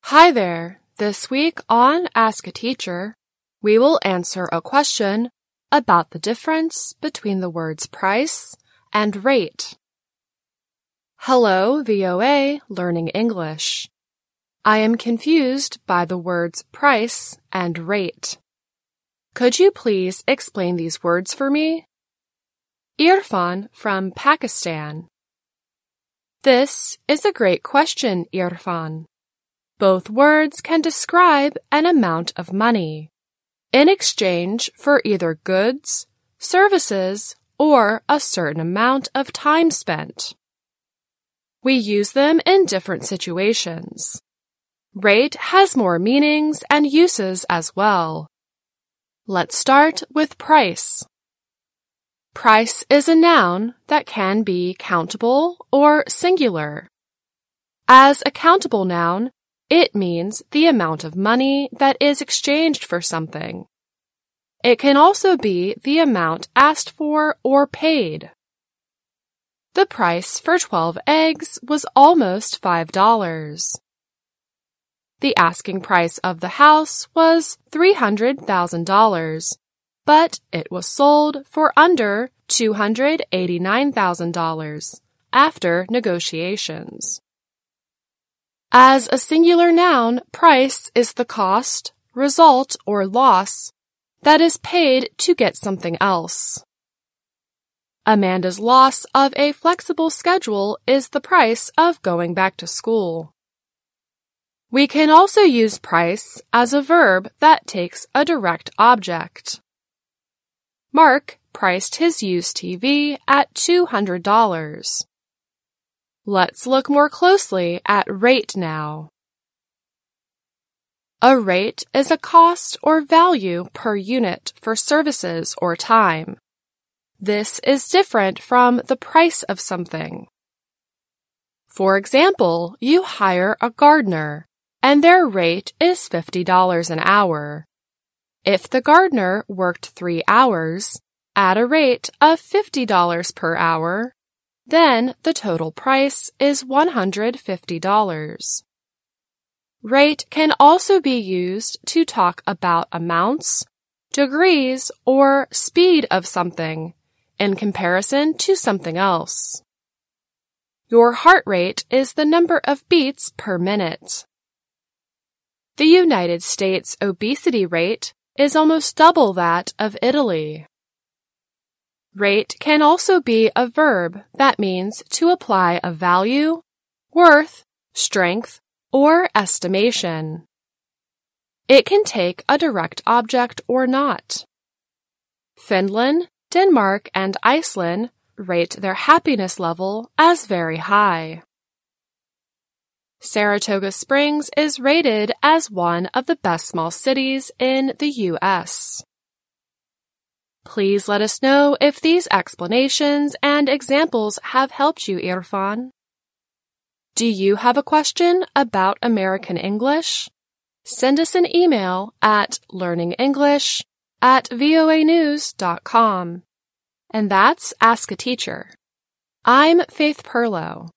Hi there! This week on Ask a Teacher, we will answer a question about the difference between the words price and rate. Hello, VOA Learning English. I am confused by the words price and rate. Could you please explain these words for me? Irfan from Pakistan. This is a great question, Irfan. Both words can describe an amount of money in exchange for either goods, services, or a certain amount of time spent. We use them in different situations. Rate has more meanings and uses as well. Let's start with price. Price is a noun that can be countable or singular. As a countable noun, it means the amount of money that is exchanged for something. It can also be the amount asked for or paid. The price for 12 eggs was almost $5. The asking price of the house was $300,000, but it was sold for under $289,000 after negotiations. As a singular noun, price is the cost, result, or loss that is paid to get something else. Amanda's loss of a flexible schedule is the price of going back to school. We can also use price as a verb that takes a direct object. Mark priced his used TV at $200. Let's look more closely at rate now. A rate is a cost or value per unit for services or time. This is different from the price of something. For example, you hire a gardener, and their rate is $50 an hour. If the gardener worked 3 hours at a rate of $50 per hour, then the total price is $150. Rate can also be used to talk about amounts, degrees, or speed of something in comparison to something else. Your heart rate is the number of beats per minute. The United States obesity rate is almost double that of Italy. Rate can also be a verb that means to apply a value, worth, strength, or estimation. It can take a direct object or not. Finland, Denmark, and Iceland rate their happiness level as very high. Saratoga Springs is rated as one of the best small cities in the U.S. Please let us know if these explanations and examples have helped you, Irfan. Do you have a question about American English? Send us an email at learningenglish@voanews.com. And that's Ask a Teacher. I'm Faith Perlow.